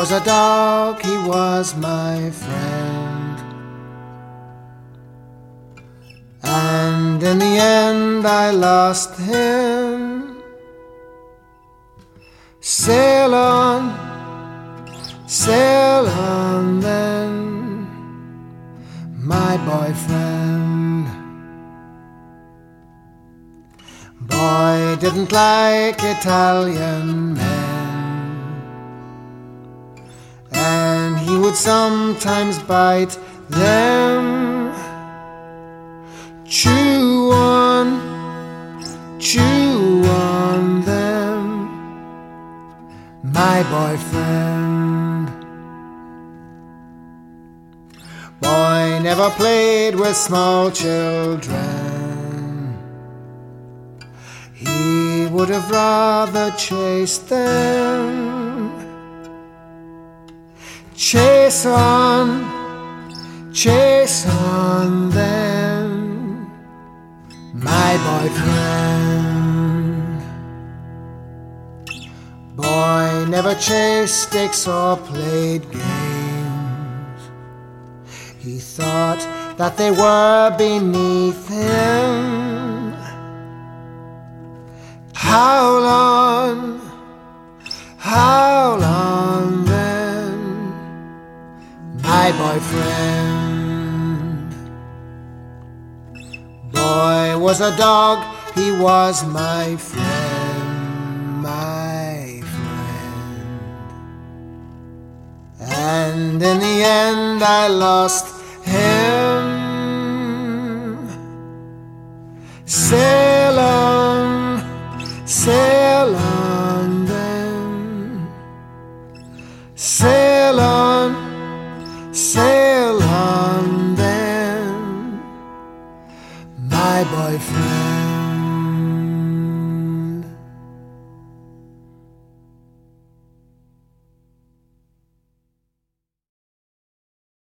was a dog, he was my friend. And in the end I lost him. Sail on then, my boyfriend. Boy didn't like Italian men, and he would sometimes bite them. Chew on them, my boyfriend. Boy never played with small children. He would have rather chased them. Chase on them, my boyfriend. Boy never chased sticks or played games. He thought that they were beneath him. How long then, my boyfriend. Boy was a dog, he was my friend, my friend. And in the end I lost him. Sail on then, sail on then, my boyfriend.